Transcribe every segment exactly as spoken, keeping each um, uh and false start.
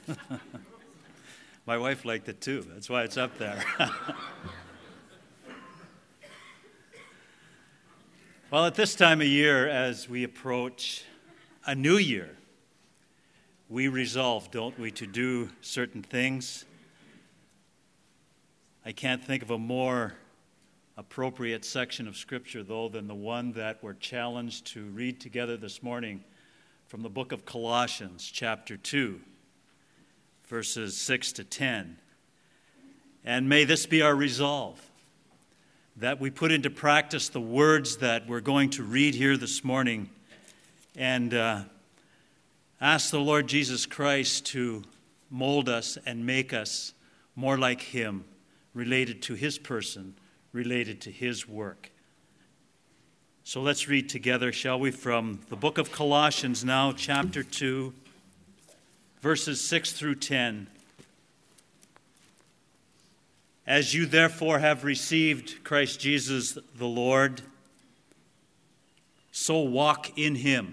My wife liked it too. That's why it's up there. Well, at this time of year, as we approach a new year, we resolve, don't we, to do certain things. I can't think of a more appropriate section of Scripture, though, than the one that we're challenged to read together this morning from the book of Colossians, chapter two, verses six to ten. And may this be our resolve, that we put into practice the words that we're going to read here this morning, and uh, ask the Lord Jesus Christ to mold us and make us more like Him, related to His person, related to His work. So let's read together, shall we, from the book of Colossians now, chapter two, verses six through ten. As you therefore have received Christ Jesus the Lord, so walk in Him,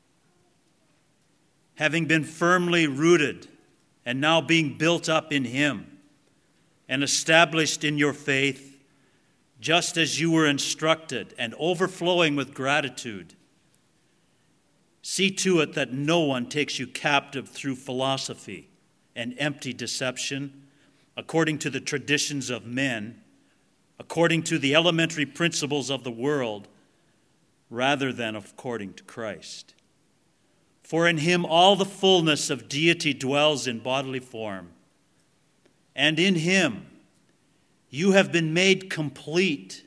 having been firmly rooted and now being built up in Him and established in your faith, just as you were instructed, and overflowing with gratitude. See to it that no one takes you captive through philosophy and empty deception, according to the traditions of men, according to the elementary principles of the world, rather than according to Christ. For in Him all the fullness of deity dwells in bodily form, and in Him you have been made complete,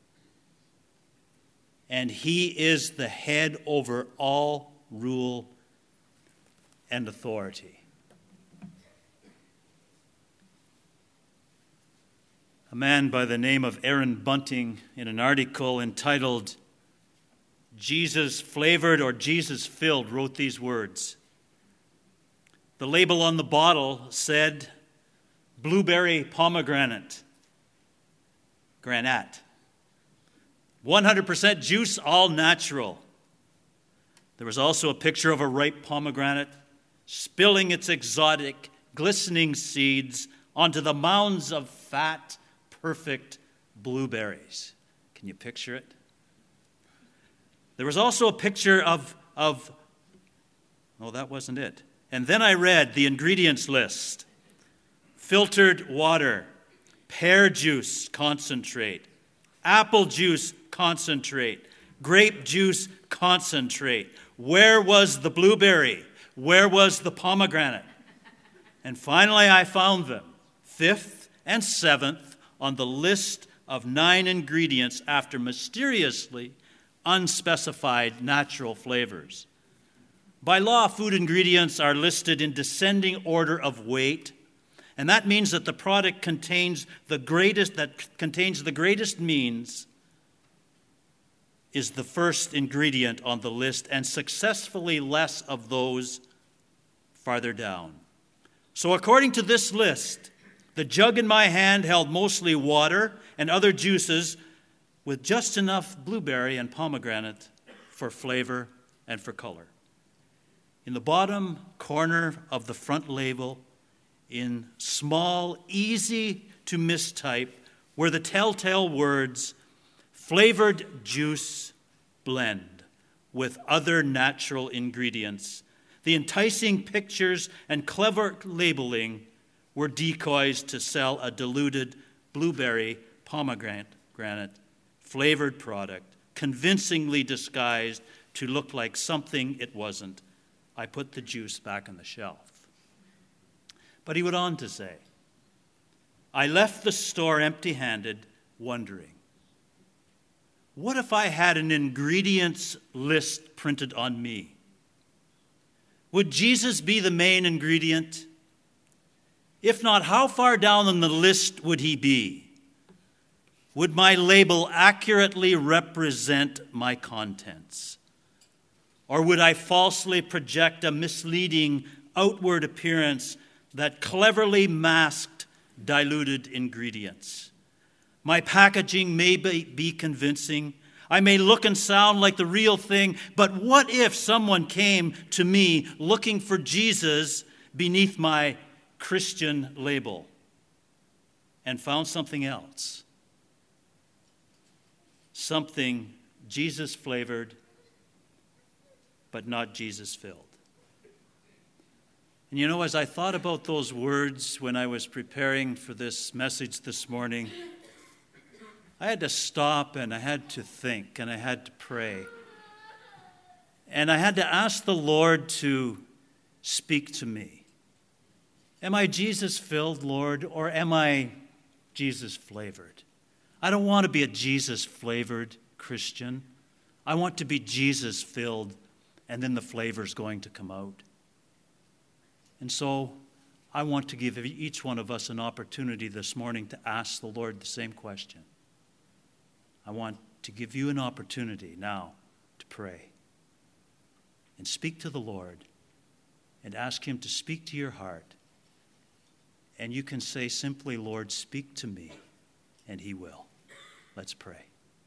and He is the head over all rule and authority. A man by the name of Aaron Bunting, in an article entitled Jesus Flavored or Jesus Filled, wrote these words. The label on the bottle said, blueberry pomegranate, granate. one hundred percent juice, all natural. There was also a picture of a ripe pomegranate spilling its exotic, glistening seeds onto the mounds of fat, perfect blueberries. Can you picture it? There was also a picture of, of, no, that wasn't it. And then I read the ingredients list. Filtered water, pear juice concentrate, apple juice concentrate, grape juice concentrate. Where was the blueberry? Where was the pomegranate? And finally I found them, fifth and seventh, on the list of nine ingredients after mysteriously unspecified natural flavors. By law, food ingredients are listed in descending order of weight, and that means that the product contains the greatest that contains the greatest means is the first ingredient on the list, and successfully less of those farther down. So according to this list, the jug in my hand held mostly water and other juices with just enough blueberry and pomegranate for flavor and for color. In the bottom corner of the front label, in small, easy-to-miss type, were the telltale words, flavored juice blend with other natural ingredients. The enticing pictures and clever labeling were decoys to sell a diluted blueberry pomegranate flavored product, convincingly disguised to look like something it wasn't. I put the juice back on the shelf. But he went on to say, I left the store empty-handed, wondering, what if I had an ingredients list printed on me? Would Jesus be the main ingredient? If not, how far down on the list would He be? Would my label accurately represent my contents? Or would I falsely project a misleading outward appearance that cleverly masked diluted ingredients? My packaging may be convincing. I may look and sound like the real thing, but what if someone came to me looking for Jesus, beneath my Christian label and found something else. Something Jesus-flavored, but not Jesus-filled. And you know, as I thought about those words when I was preparing for this message this morning, I had to stop and I had to think and I had to pray. And I had to ask the Lord to speak to me. Am I Jesus-filled, Lord, or am I Jesus-flavored? I don't want to be a Jesus-flavored Christian. I want to be Jesus-filled, and then the flavor's going to come out. And so I want to give each one of us an opportunity this morning to ask the Lord the same question. I want to give you an opportunity now to pray and speak to the Lord and ask him to speak to your heart. And you can say simply, Lord, speak to me, and he will. Let's pray.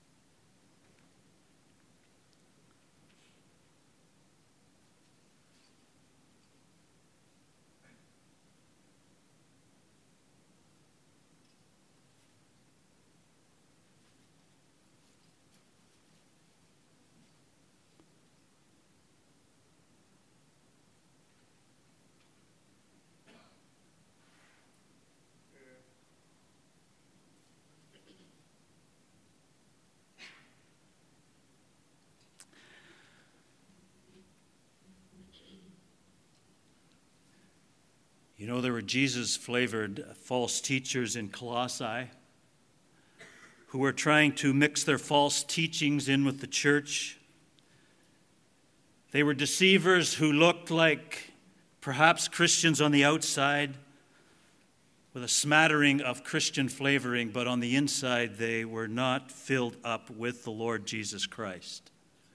You know, there were Jesus-flavored false teachers in Colossae who were trying to mix their false teachings in with the church. They were deceivers who looked like perhaps Christians on the outside with a smattering of Christian flavoring, but on the inside they were not filled up with the Lord Jesus Christ.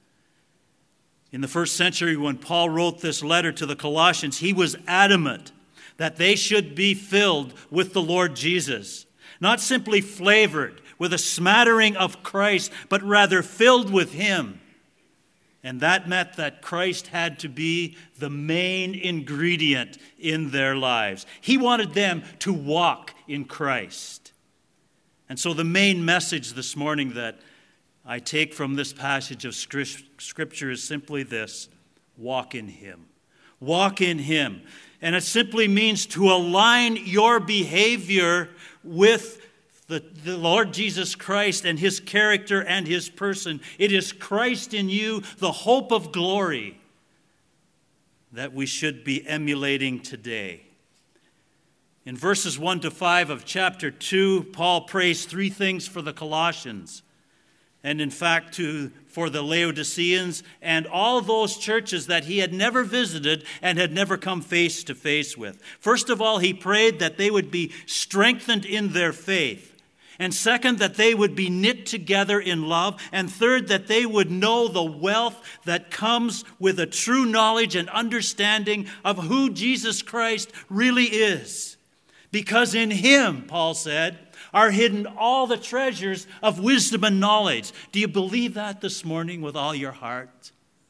In the first century, when Paul wrote this letter to the Colossians, he was adamant that they should be filled with the Lord Jesus. Not simply flavored with a smattering of Christ, but rather filled with him. And that meant that Christ had to be the main ingredient in their lives. He wanted them to walk in Christ. And so the main message this morning that I take from this passage of Scripture is simply this: walk in him. Walk in him. And it simply means to align your behavior with the, the Lord Jesus Christ and his character and his person. It is Christ in you, the hope of glory, that we should be emulating today. In verses one to five of chapter two, Paul prays three things for the Colossians. And in fact, to, for the Laodiceans and all those churches that he had never visited and had never come face to face with. First of all, he prayed that they would be strengthened in their faith. And second, that they would be knit together in love. And third, that they would know the wealth that comes with a true knowledge and understanding of who Jesus Christ really is. Because in him, Paul said, are hidden all the treasures of wisdom and knowledge. Do you believe that this morning with all your heart?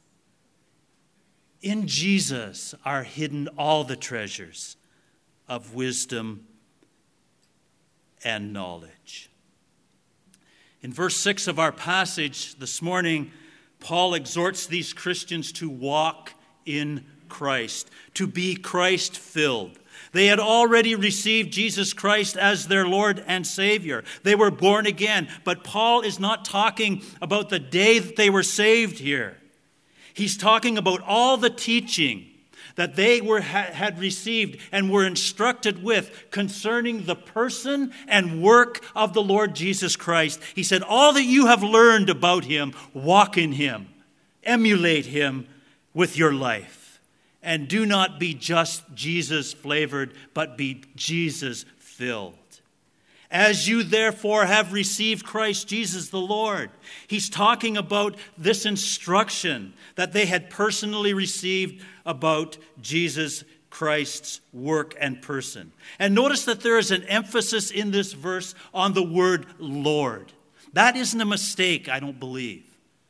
In Jesus are hidden all the treasures of wisdom and knowledge. In verse six of our passage this morning, Paul exhorts these Christians to walk in Christ, to be Christ-filled. They had already received Jesus Christ as their Lord and Savior. They were born again. But Paul is not talking about the day that they were saved here. He's talking about all the teaching that they were had received and were instructed with concerning the person and work of the Lord Jesus Christ. He said, all that you have learned about him, walk in him, emulate him with your life. And do not be just Jesus-flavored, but be Jesus-filled. As you therefore have received Christ Jesus the Lord. He's talking about this instruction that they had personally received about Jesus Christ's work and person. And notice that there is an emphasis in this verse on the word Lord. That isn't a mistake, I don't believe.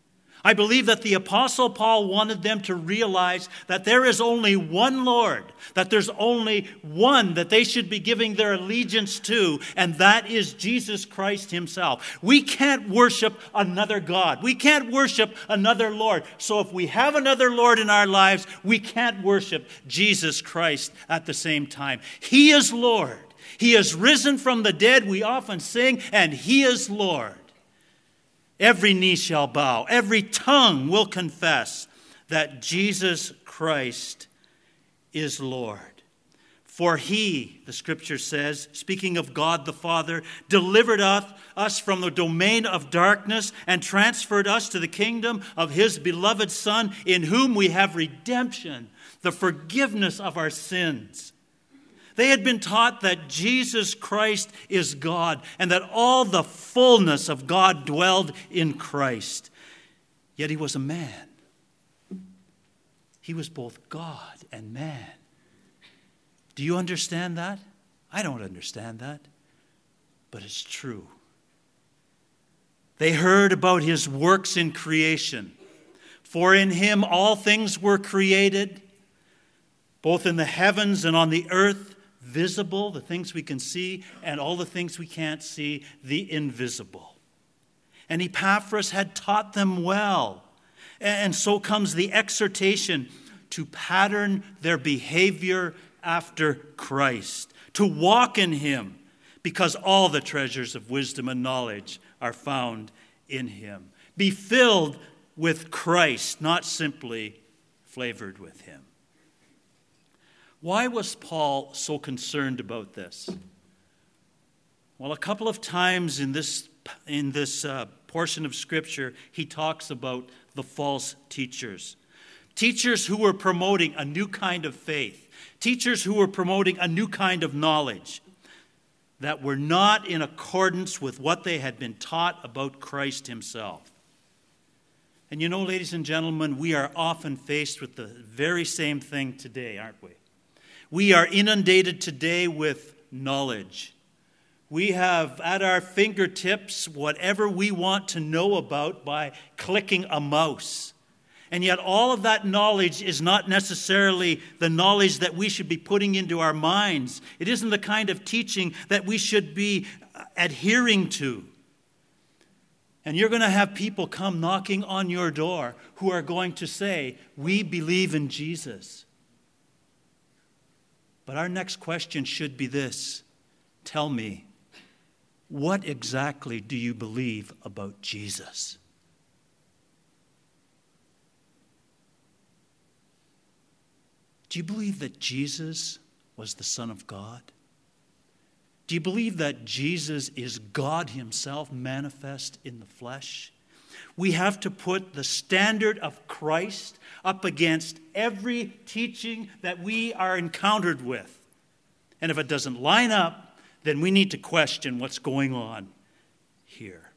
I believe that the Apostle Paul wanted them to realize that there is only one Lord, that there's only one that they should be giving their allegiance to, and that is Jesus Christ himself. We can't worship another God. We can't worship another Lord. So if we have another Lord in our lives, we can't worship Jesus Christ at the same time. He is Lord. He is risen from the dead, we often sing, and he is Lord. Every knee shall bow, every tongue will confess that Jesus Christ is Lord. For he, the scripture says, speaking of God the Father, delivered us from the domain of darkness and transferred us to the kingdom of his beloved Son, in whom we have redemption, the forgiveness of our sins. They had been taught that Jesus Christ is God and that all the fullness of God dwelled in Christ. Yet he was a man. He was both God and man. Do you understand that? I don't understand that, but it's true. They heard about his works in creation. For in him all things were created, both in the heavens and on the earth, visible, the things we can see, and all the things we can't see, the invisible. And Epaphras had taught them well. And so comes the exhortation to pattern their behavior after Christ, to walk in him, because all the treasures of wisdom and knowledge are found in him. Be filled with Christ, not simply flavored with him. Why was Paul so concerned about this? Well, a couple of times in this, in this uh, portion of Scripture, he talks about the false teachers. Teachers who were promoting a new kind of faith. Teachers who were promoting a new kind of knowledge that were not in accordance with what they had been taught about Christ himself. And you know, ladies and gentlemen, we are often faced with the very same thing today, aren't we? We are inundated today with knowledge. We have at our fingertips whatever we want to know about by clicking a mouse. And yet all of that knowledge is not necessarily the knowledge that we should be putting into our minds. It isn't the kind of teaching that we should be adhering to. And you're going to have people come knocking on your door who are going to say, "We believe in Jesus." But our next question should be this. Tell me, what exactly do you believe about Jesus? Do you believe that Jesus was the Son of God? Do you believe that Jesus is God himself manifest in the flesh? We have to put the standard of Christ up against every teaching that we are encountered with. And if it doesn't line up, then we need to question what's going on here.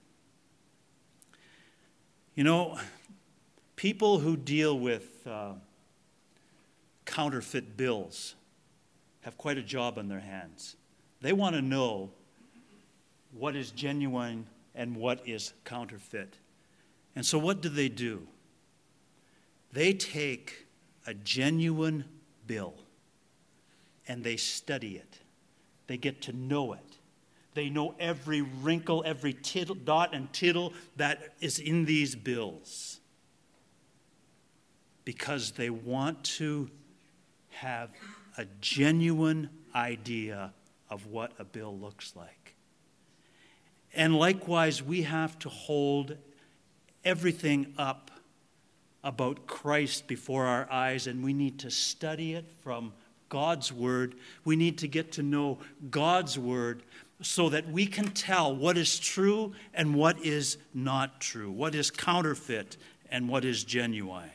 You know, people who deal with uh, counterfeit bills have quite a job on their hands. They want to know what is genuine and what is counterfeit. And so what do they do? They take a genuine bill and they study it. They get to know it. They know every wrinkle, every tittle, dot and tittle that is in these bills, because they want to have a genuine idea of what a bill looks like. And likewise, we have to hold everything up about Christ before our eyes, and we need to study it from God's Word. We need to get to know God's Word so that we can tell what is true and what is not true, what is counterfeit and what is genuine.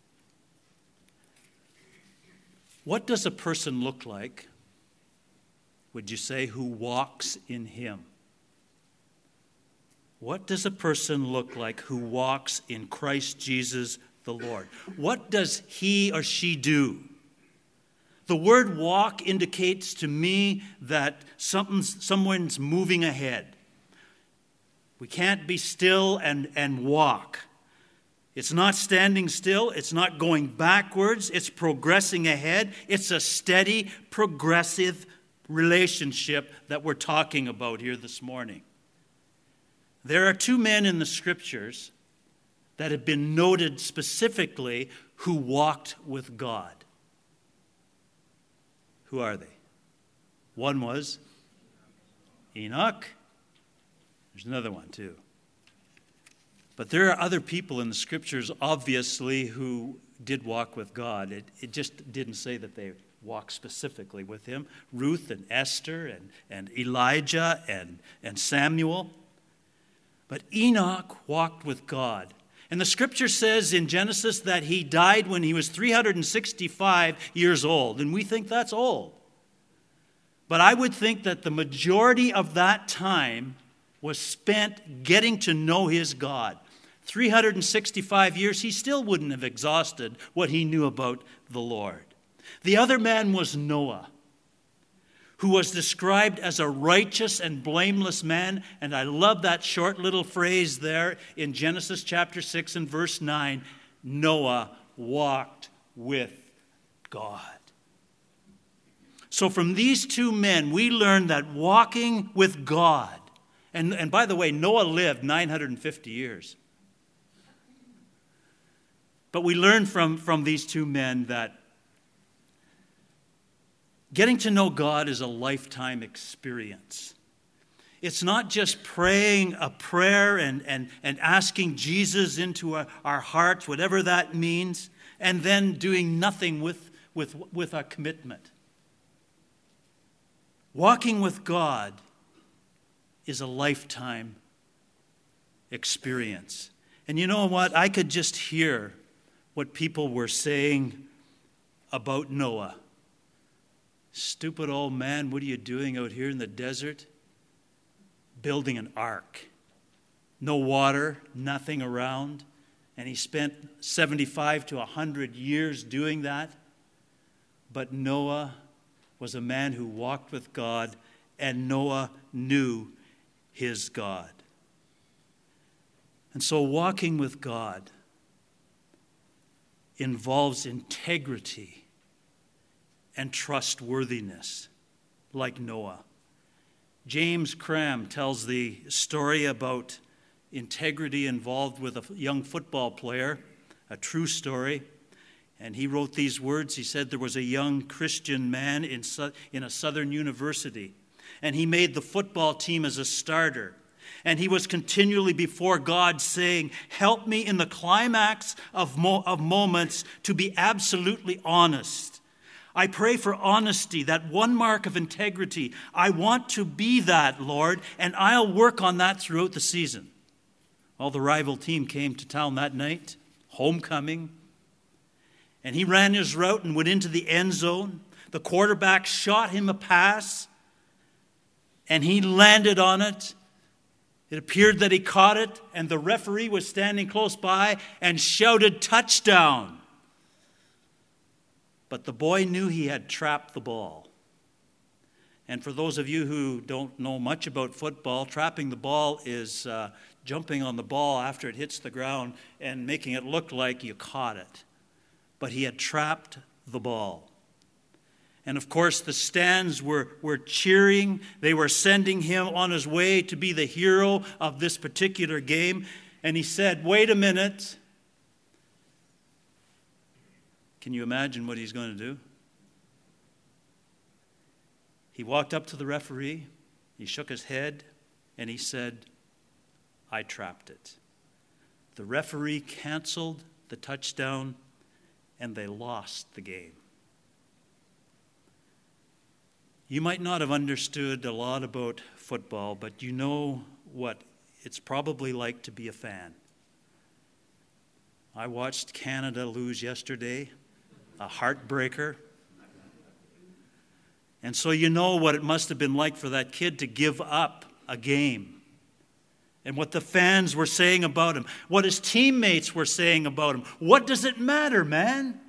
What does a person look like, would you say, who walks in him? What does a person look like who walks in Christ Jesus the Lord? What does he or she do? The word walk indicates to me that something's, someone's moving ahead. We can't be still and, and walk. It's not standing still. It's not going backwards. It's progressing ahead. It's a steady, progressive relationship that we're talking about here this morning. There are two men in the Scriptures that have been noted specifically who walked with God. Who are they? One was Enoch. There's another one too. But there are other people in the Scriptures, obviously, who did walk with God. It, it just didn't say that they walked specifically with him. Ruth and Esther and, and Elijah and, and Samuel. But Enoch walked with God. And the Scripture says in Genesis that he died when he was three hundred sixty-five years old. And we think that's old. But I would think that the majority of that time was spent getting to know his God. three hundred sixty-five years, he still wouldn't have exhausted what he knew about the Lord. The other man was Noah, who was described as a righteous and blameless man. And I love that short little phrase there in Genesis chapter six and verse nine. Noah walked with God. So from these two men, we learn that walking with God, and, and by the way, Noah lived nine hundred fifty years. But we learn from, from these two men that getting to know God is a lifetime experience. It's not just praying a prayer and, and, and asking Jesus into our, our hearts, whatever that means, and then doing nothing with, with, with our commitment. Walking with God is a lifetime experience. And you know what? I could just hear what people were saying about Noah. Stupid old man, what are you doing out here in the desert? Building an ark. No water, nothing around. And he spent seventy-five to one hundred years doing that. But Noah was a man who walked with God, and Noah knew his God. And so walking with God involves integrity and trustworthiness, like Noah. James Cram tells the story about integrity involved with a young football player, a true story. And he wrote these words. He said there was a young Christian man in, in a southern university, and he made the football team as a starter. And he was continually before God saying, help me in the climax of, mo- of moments to be absolutely honest. I pray for honesty, that one mark of integrity. I want to be that, Lord, and I'll work on that throughout the season. Well, the rival team came to town that night, homecoming, and he ran his route and went into the end zone. The quarterback shot him a pass, and he landed on it. It appeared that he caught it, and the referee was standing close by and shouted, touchdown. But the boy knew he had trapped the ball. And for those of you who don't know much about football, trapping the ball is uh, jumping on the ball after it hits the ground and making it look like you caught it. But he had trapped the ball. And of course, the stands were, were cheering. They were sending him on his way to be the hero of this particular game. And he said, wait a minute. Can you imagine what he's going to do? He walked up to the referee. He shook his head, and he said, I trapped it. The referee canceled the touchdown, and they lost the game. You might not have understood a lot about football, but you know what it's probably like to be a fan. I watched Canada lose yesterday, a heartbreaker. And so you know what it must have been like for that kid to give up a game. And what the fans were saying about him, what his teammates were saying about him. What does it matter, man?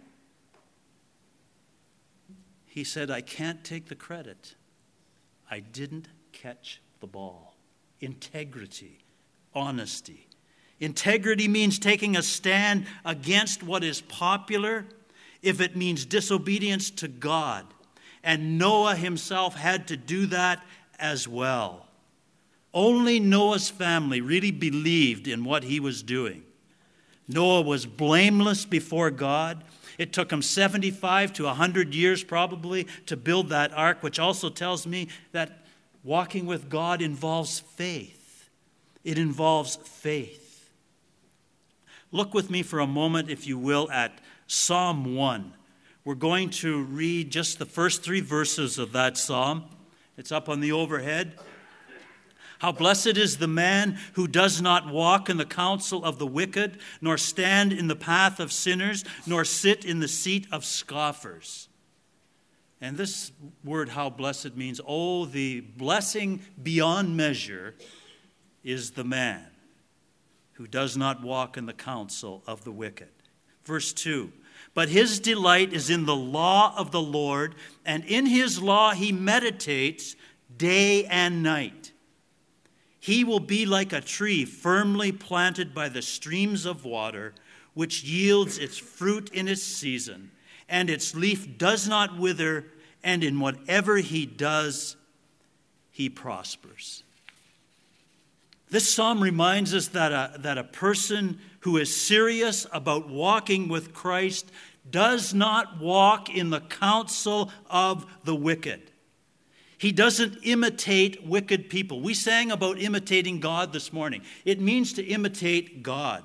He said, I can't take the credit. I didn't catch the ball. Integrity, honesty. Integrity means taking a stand against what is popular if it means disobedience to God. And Noah himself had to do that as well. Only Noah's family really believed in what he was doing. Noah was blameless before God. It took him seventy-five to one hundred years probably to build that ark, which also tells me that walking with God involves faith. It involves faith. Look with me for a moment, if you will, at Psalm one. We're going to read just the first three verses of that psalm. It's up on the overhead. How blessed is the man who does not walk in the counsel of the wicked, nor stand in the path of sinners, nor sit in the seat of scoffers. And this word, how blessed, means, oh, the blessing beyond measure is the man who does not walk in the counsel of the wicked. Verse two, but his delight is in the law of the Lord, and in his law he meditates day and night. He will be like a tree firmly planted by the streams of water, which yields its fruit in its season, and its leaf does not wither, and in whatever he does, he prospers. This psalm reminds us that a, that a person who is serious about walking with Christ does not walk in the counsel of the wicked. He doesn't imitate wicked people. We sang about imitating God this morning. It means to imitate God.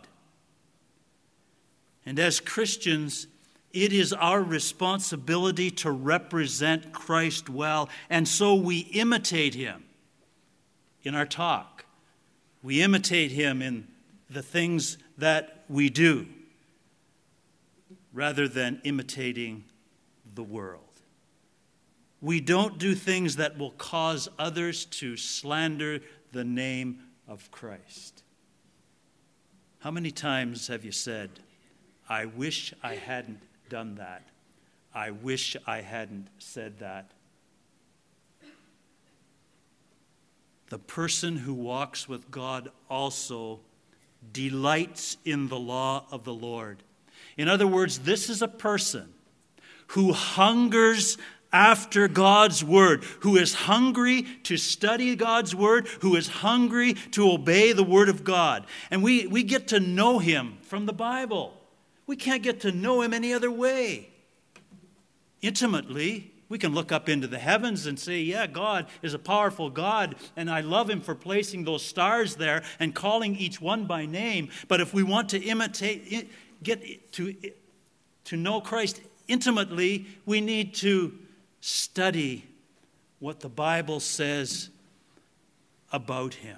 And as Christians, it is our responsibility to represent Christ well, and so we imitate him in our talk. We imitate him in the things that we do, rather than imitating the world. We don't do things that will cause others to slander the name of Christ. How many times have you said, I wish I hadn't done that. I wish I hadn't said that. The person who walks with God also delights in the law of the Lord. In other words, this is a person who hungers after God's word, who is hungry to study God's word, who is hungry to obey the word of God. And we, we get to know him from the Bible. We can't get to know him any other way. Intimately, we can look up into the heavens and say, yeah, God is a powerful God, and I love him for placing those stars there and calling each one by name. But if we want to imitate, get to, to know Christ intimately, we need to study what the Bible says about him.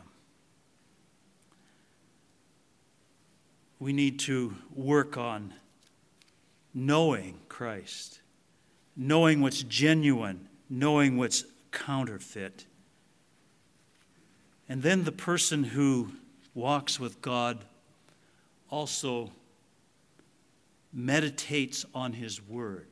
We need to work on knowing Christ, knowing what's genuine, knowing what's counterfeit. And then the person who walks with God also meditates on his word.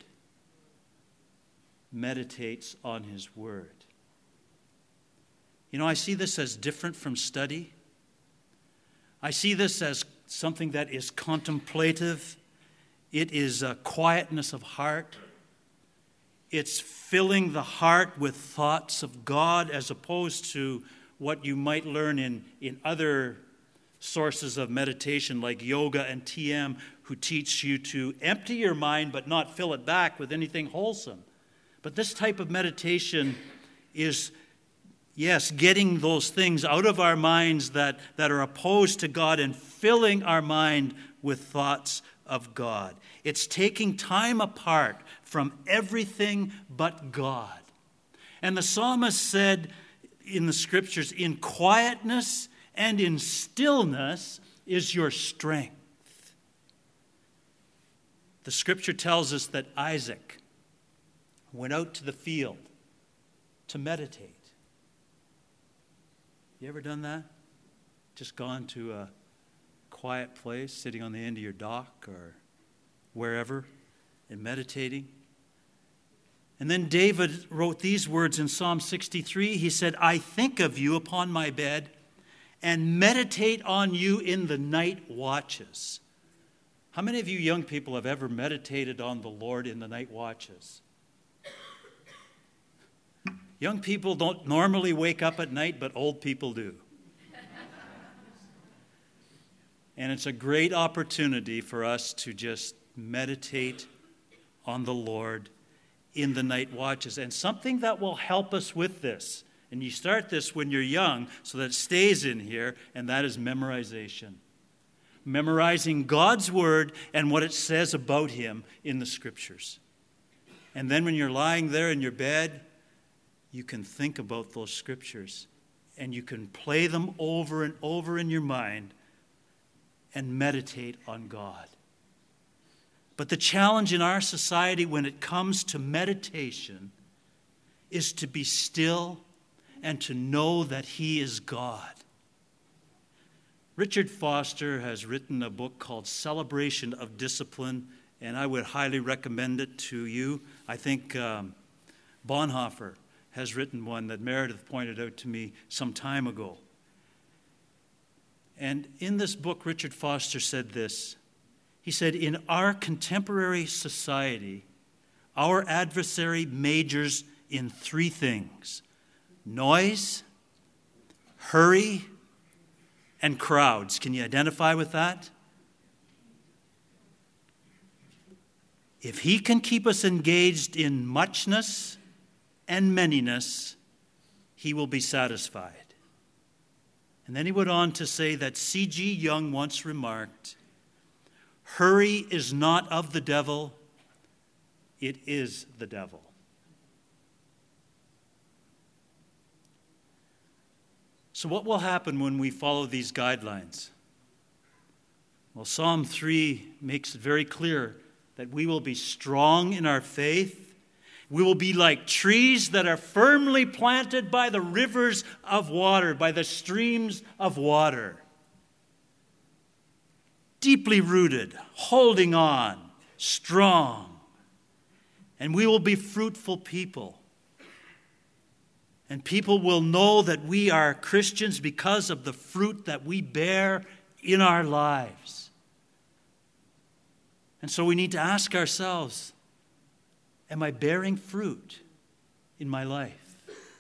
Meditates on his word. You know, I see this as different from study. I see this as something that is contemplative. It is a quietness of heart. It's filling the heart with thoughts of God, as opposed to what you might learn in, in other sources of meditation like yoga and T M, who teach you to empty your mind but not fill it back with anything wholesome. But this type of meditation is, yes, getting those things out of our minds that, that are opposed to God and filling our mind with thoughts of God. It's taking time apart from everything but God. And the psalmist said in the scriptures, in quietness and in stillness is your strength. The scripture tells us that Isaac went out to the field to meditate. You ever done that? Just gone to a quiet place, sitting on the end of your dock or wherever, and meditating? And then David wrote these words in Psalm sixty-three. He said, I think of you upon my bed, and meditate on you in the night watches. How many of you young people have ever meditated on the Lord in the night watches? Young people don't normally wake up at night, but old people do. And it's a great opportunity for us to just meditate on the Lord in the night watches. And something that will help us with this, and you start this when you're young so that it stays in here, and that is memorization. Memorizing God's word and what it says about him in the scriptures. And then when you're lying there in your bed, you can think about those scriptures and you can play them over and over in your mind and meditate on God. But the challenge in our society when it comes to meditation is to be still and to know that he is God. Richard Foster has written a book called Celebration of Discipline, and I would highly recommend it to you. I think um, Bonhoeffer has written one that Meredith pointed out to me some time ago. And in this book, Richard Foster said this. He said, in our contemporary society, our adversary majors in three things: noise, hurry, and crowds. Can you identify with that? If he can keep us engaged in muchness and manyness, he will be satisfied. And then he went on to say that C G Jung once remarked, hurry is not of the devil, it is the devil. So what will happen when we follow these guidelines? Well, Psalm three makes it very clear that we will be strong in our faith. We will be like trees that are firmly planted by the rivers of water, by the streams of water. Deeply rooted, holding on, strong. And we will be fruitful people. And people will know that we are Christians because of the fruit that we bear in our lives. And so we need to ask ourselves, am I bearing fruit in my life?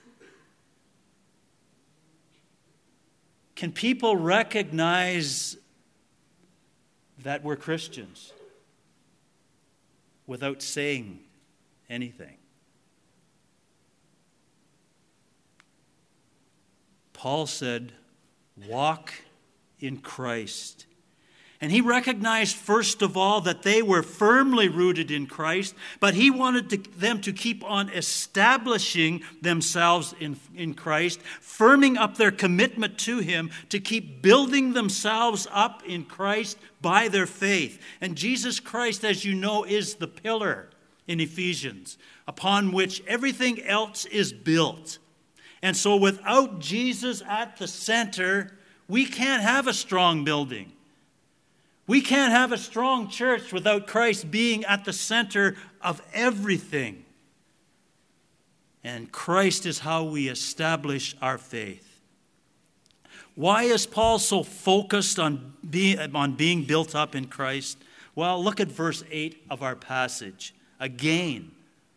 Can people recognize that we're Christians without saying anything? Paul said, walk in Christ. And he recognized, first of all, that they were firmly rooted in Christ, but he wanted to, them to keep on establishing themselves in, in Christ, firming up their commitment to him, to keep building themselves up in Christ by their faith. And Jesus Christ, as you know, is the pillar in Ephesians, upon which everything else is built. And so without Jesus at the center, we can't have a strong building. We can't have a strong church without Christ being at the center of everything. And Christ is how we establish our faith. Why is Paul so focused on being, on being built up in Christ? Well, look at verse eight of our passage. Again,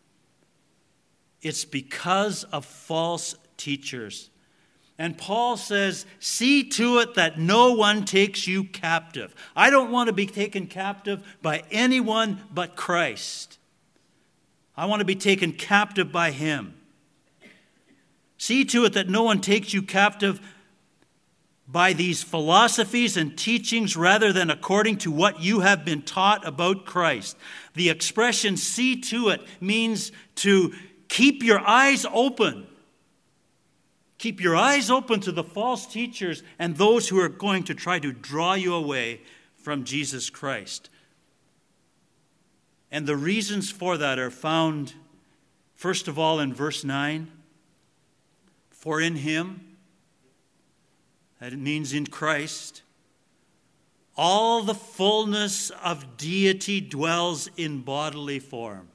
it's because of false teachers. And Paul says, see to it that no one takes you captive. I don't want to be taken captive by anyone but Christ. I want to be taken captive by him. See to it that no one takes you captive by these philosophies and teachings rather than according to what you have been taught about Christ. The expression see to it means to keep your eyes open. Keep your eyes open to the false teachers and those who are going to try to draw you away from Jesus Christ. And the reasons for that are found, first of all, in verse nine. For in him, that it means in Christ, all the fullness of deity dwells in bodily form.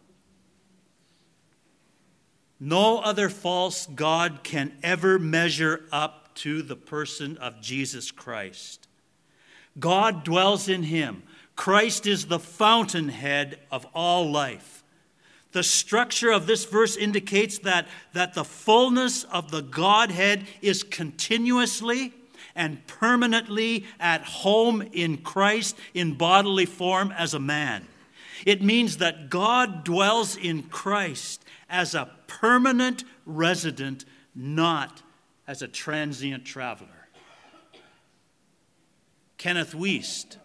No other false god can ever measure up up to the person of Jesus Christ. God dwells in him. Christ is the fountainhead of all life. The structure of this verse indicates that, that the fullness of the Godhead is continuously and permanently at home in Christ in bodily form as a man. It means that God dwells in Christ as a permanent resident, not as a transient traveler. Kenneth Wuest,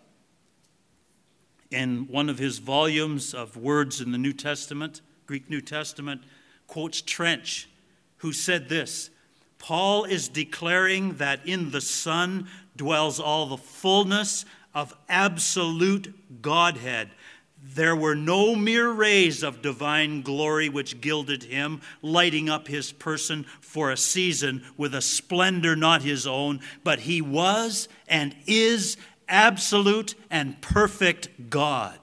in one of his volumes of words in the New Testament, Greek New Testament, quotes Trench, who said this: Paul is declaring that in the Son dwells all the fullness of absolute Godhead. There were no mere rays of divine glory which gilded him, lighting up his person for a season with a splendor not his own, but he was and is absolute and perfect God.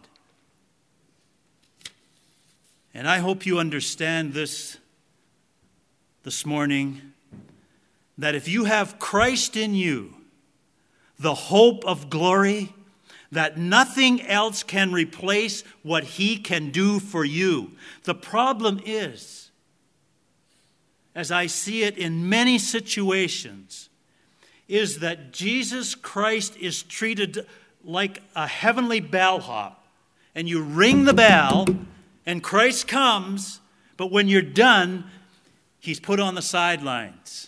And I hope you understand this this morning, that if you have Christ in you, the hope of glory, that nothing else can replace what he can do for you. The problem is, as I see it in many situations, is that Jesus Christ is treated like a heavenly bellhop. And you ring the bell, and Christ comes, but when you're done, he's put on the sidelines.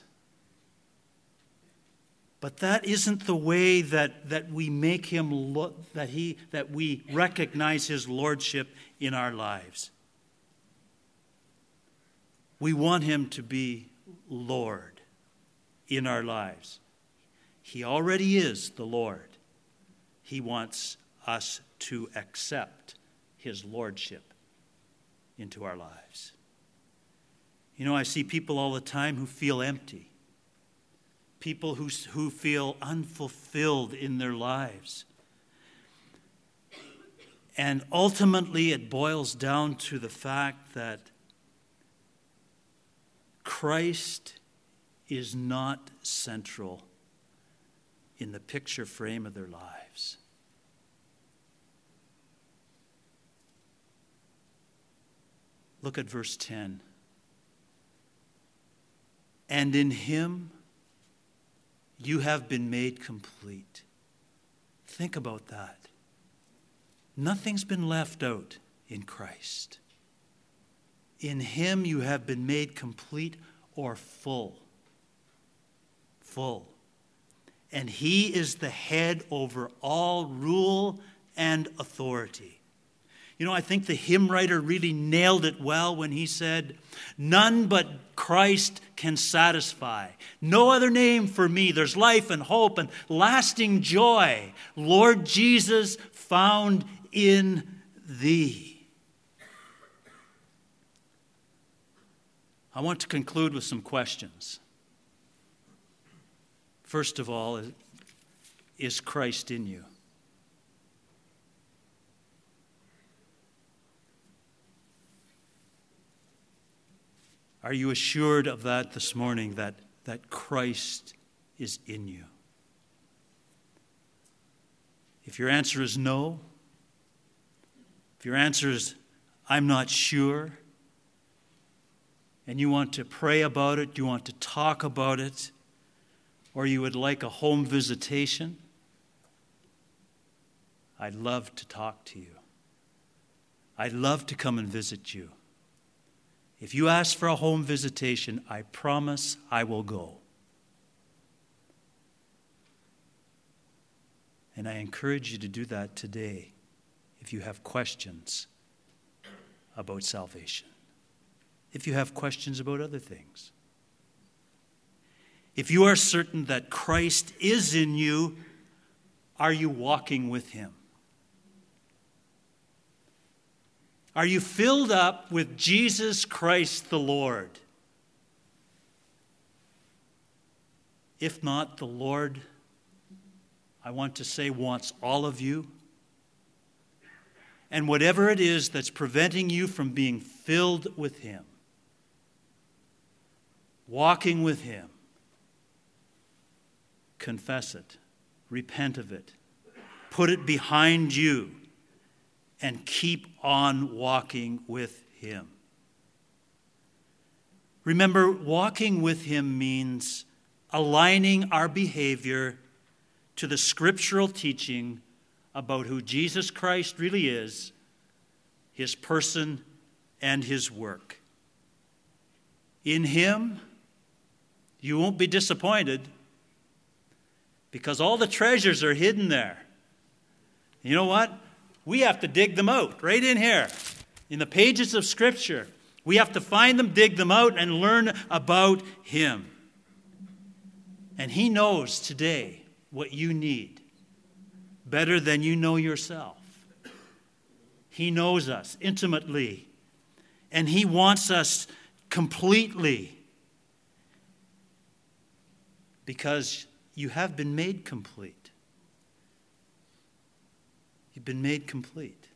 But that isn't the way that, that we make him look, that he that we recognize his lordship in our lives. We want him to be Lord in our lives. He already is the Lord. He wants us to accept his lordship into our lives. You know, I see people all the time who feel empty. People who, who feel unfulfilled in their lives. And ultimately it boils down to the fact that Christ is not central in the picture frame of their lives. Look at verse ten. And in him you have been made complete. Think about that. Nothing's been left out in Christ. In him you have been made complete or full. Full. And he is the head over all rule and authority. You know, I think the hymn writer really nailed it well when he said, none but Christ can satisfy. No other name for me. There's life and hope and lasting joy. Lord Jesus, found in thee. I want to conclude with some questions. First of all, is Christ in you? Are you assured of that this morning, that, that Christ is in you? If your answer is no, if your answer is, I'm not sure, and you want to pray about it, you want to talk about it, or you would like a home visitation, I'd love to talk to you. I'd love to come and visit you. If you ask for a home visitation, I promise I will go. And I encourage you to do that today if you have questions about salvation. If you have questions about other things. If you are certain that Christ is in you, are you walking with him? Are you filled up with Jesus Christ the Lord? If not, the Lord, I want to say, wants all of you. And whatever it is that's preventing you from being filled with him, walking with him, confess it, repent of it, put it behind you, and keep on walking with him. Remember, walking with him means aligning our behavior to the scriptural teaching about who Jesus Christ really is, his person, and his work. In him, you won't be disappointed because all the treasures are hidden there. You know what? We have to dig them out right in here in the pages of Scripture. We have to find them, dig them out, and learn about him. And he knows today what you need better than you know yourself. He knows us intimately, and he wants us completely because you have been made complete. You've been made complete,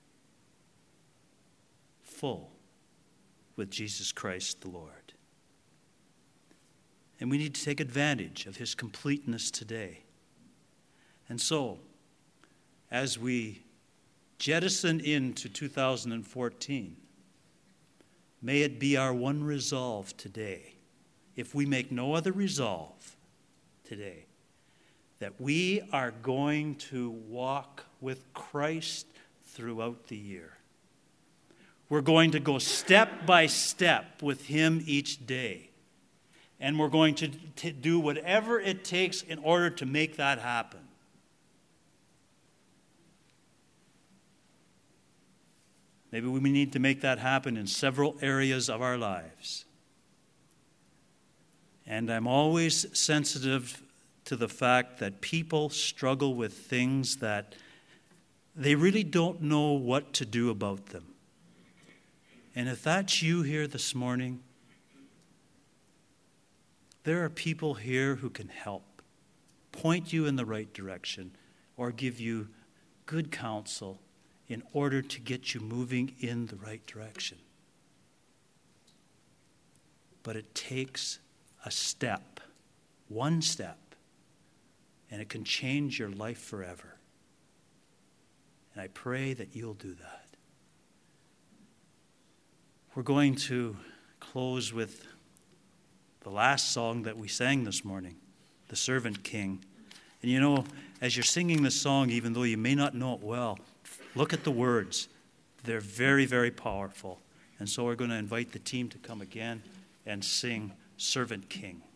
full with Jesus Christ the Lord. And we need to take advantage of his completeness today. And so, as we jettison into two thousand fourteen, may it be our one resolve today, if we make no other resolve today, that we are going to walk with Christ throughout the year. We're going to go step by step with him each day. And we're going to t- do whatever it takes in order to make that happen. Maybe we need to make that happen in several areas of our lives. And I'm always sensitive to the fact that people struggle with things that they really don't know what to do about them. And if that's you here this morning, there are people here who can help, point you in the right direction, or give you good counsel in order to get you moving in the right direction. But it takes a step, one step, and it can change your life forever. And I pray that you'll do that. We're going to close with the last song that we sang this morning, The Servant King. And you know, as you're singing this song, even though you may not know it well, look at the words. They're very, very powerful. And so we're going to invite the team to come again and sing Servant King.